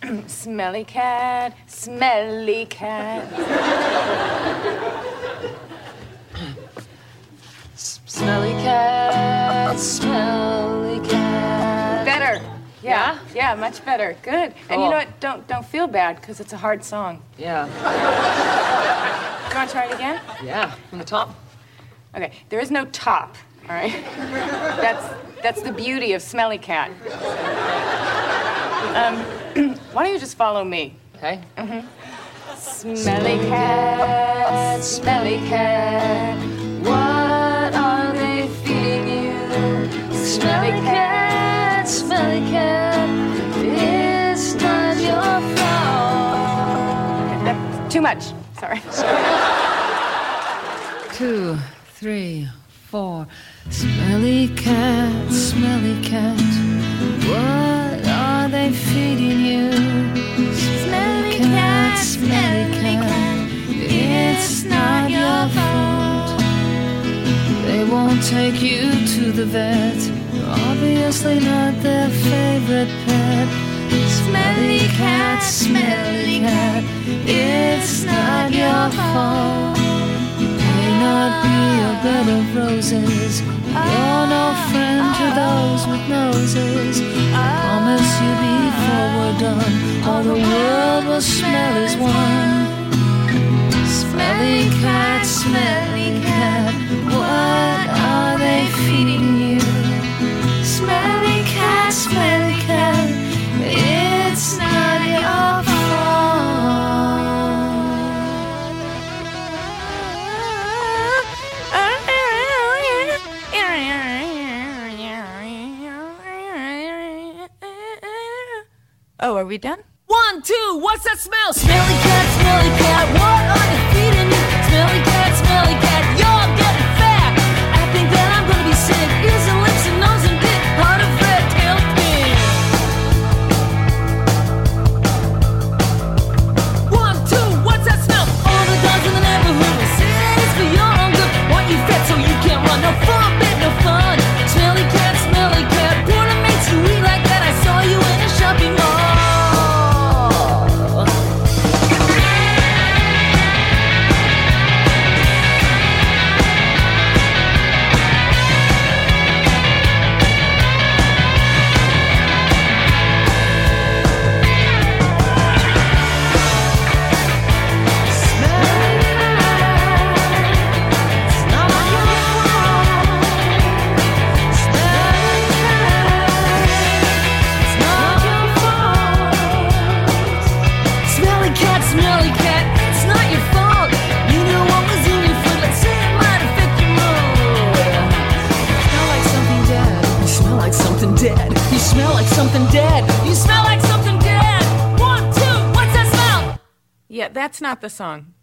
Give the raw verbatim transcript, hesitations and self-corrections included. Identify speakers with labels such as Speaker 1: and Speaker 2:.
Speaker 1: Smelly cat, smelly cat. Smelly cat, smelly cat. Better. Yeah, yeah, much better. Good. Cool. And you know what? Don't don't feel bad because it's a hard song.
Speaker 2: Yeah.
Speaker 1: You want to try it again?
Speaker 2: Yeah, from the top.
Speaker 1: Okay. There is no top. All right. That's that's the beauty of Smelly Cat. Um, why don't you just follow me?
Speaker 2: Okay.
Speaker 1: Mm-hmm. Smelly cat, smelly cat, what are they feeding you? Smelly cat, smelly cat, it's not your fault. That's too much. Sorry.
Speaker 3: Two, three, four. Smelly cat, smelly cat, what are they feeding you?
Speaker 4: Smelly cat, smelly cat,
Speaker 3: it's not your fault. They won't take you to the vet. You're obviously not their favorite pet.
Speaker 4: Smelly cat, smelly cat,
Speaker 3: it's not your fault. May not be a bed of roses. You're no friend to those with noses. I promise you before we're done, all the world will smell as one. Smelly cat, smelly cat, what are they feeding you?
Speaker 4: smelly cat, smelly cat,
Speaker 3: it's not your fault.
Speaker 1: Oh, are we done?
Speaker 3: One, two, what's that smell? Smelly cat, smelly cat, what are they feeding you? Smelly cat, smelly cat, you're getting fat. I think that I'm gonna be sick. Ears and lips and nose and dick, heart of red tail pig. One, two, what's that smell? All the dogs in the neighborhood will say it's for your own good. Want you fat so you can't run, no fun, bit, no fun. Smelly cat, smelly cat, what makes you eat like that? I saw you in a shopping mall. Dead. You smell like something dead. You smell like something dead. One, two, what's that smell?
Speaker 1: Yeah, that's not the song.